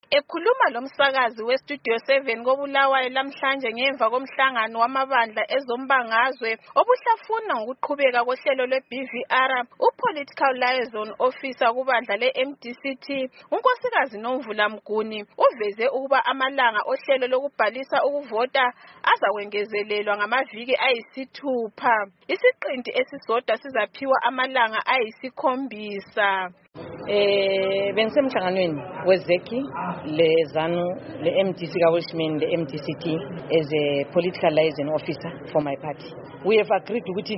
Ekhuluma lomsakazi weStudio 7 koBulawayo lamhlanje ngemva komhlangano wamabandla ezombangazwe obuhlafuna ngokuqhubeka kohlelo lwe-BVR, uPolitical Liaison Officer kubandla le-MDCT, unkosikazi Nomvula Mguni, uveze ukuba amalanga ohlelo lokubhalisa ukuvota azakwengezelelwa ngamaviki ayisithupha. Isiqinti esisodwa sizaphiwa amalanga ayisikhombisa. Bengisemhlanganweni weZeki leZanu le-MDC kaWilshman le-MDCT as a political liaison officer for my party. We have agreed ukuthi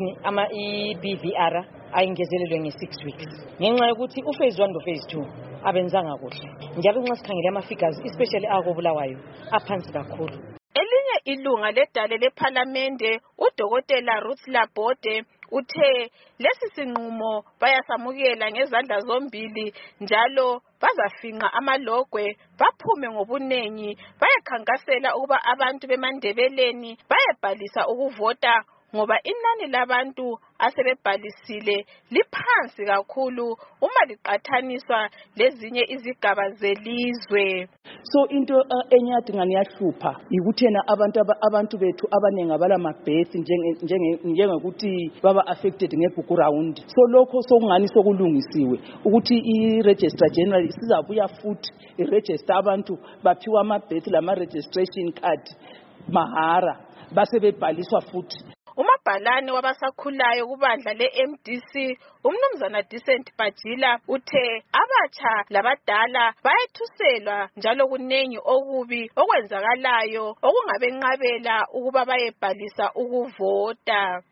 i-BVR ayingezelelwe nge-6 weeks. Ngenxa yokuthi uphase 1 nophase 2 abenzanga kuhle. Njalo nxa sikhangele ama-figures especially akoBulawayo aphansi kakhulu. Elinye ilunga ledale lePhalamende uDokotela Ruth Labode uthe lesi sinqumo bayasamukela ngezandla zombili njalo bazafinqa amalogwe baphume ngobunengi bayekhankasela ukuba abantu beMandebeleni bayebhalisa ukuvota ngoba inani labantu asebebhalisile liphansi kakhulu uma liqathaniswa lezinye izigaba zelizwe. So into enyathi ngani yahlupha ikuthena abantu bethu abanengi abala mabhethi njengokuthi baba affected ngebackground. So lokho sokungani sokulungisiwe ukuthi iRegistrar General sizabuya futhi iregister abantu baphiwa amabhethi lama registration card mahara base bebhaliswa futhi. Umabhalane wabasakhulayo kubandla le-MDC umnumzana Decent Bajila uthe abatsha labadala bayethuselwa njalo kunengi okubi okwenzakalayo okungabenqabela ukuba bayebhalisa ukuvota.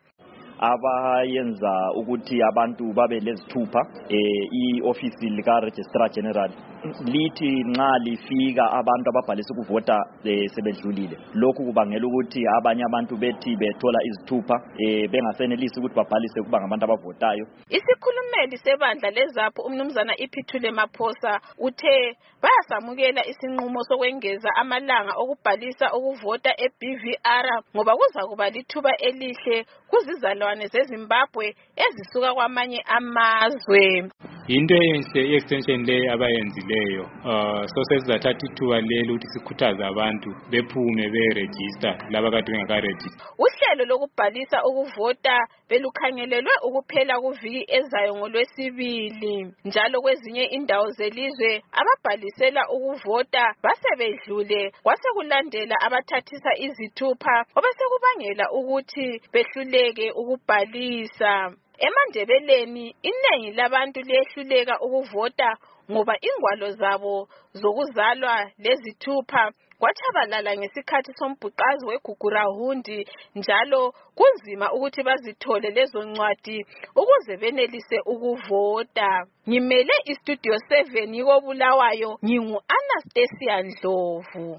Abayenza ukuthi abantu babe lezithupha i-office lika Registrar General lithi nxa lifika abantu ababhalisa ukuvota sebedlulile. Lokhu kubangela ukuthi abanye abantu bethi bethola izithupha bengasenelisi ukuthi babhalise kuba ngabantu abavotayo. Isikhulumeli sebandla lezapho umnumzana Iphithule Maphosa uthe bayasamukela isinqumo sokwengeza amalanga okubhalisa ukuvota eBVR ngoba kuzakuba lithuba elihle kuzizalwane zeZimbabwe ezisuka kwamanye amazwe. Into enhle i-extension le abayenzileyo so sesizathatha ithuba lelo ukuthi sikhuthaze abantu bephume beregister laba kade bengakaregister. Uhlelo lokubhalisa ukuvota belukhangelelwe ukuphela kuviki ezayo ngoLwesibili njalo kwezinye indawo zelizwe ababhalisela ukuvota basebedlule kwasekulandela abathathisa izithupha obesekubangela ukuthi behluleke ukubhalisa. eMandebeleni inengi labantu liyehluleka ukuvota ngoba ingwalo zabo zokuzalwa lezithupha kwatshabalala ngesikhathi sombhuqazi weGugurahundi njalo kunzima ukuthi bazithole lezo ncwadi ukuze benelise ukuvota. Ngimele iStudio 7 koBulawayo ngingu Anastasia Ndlovu.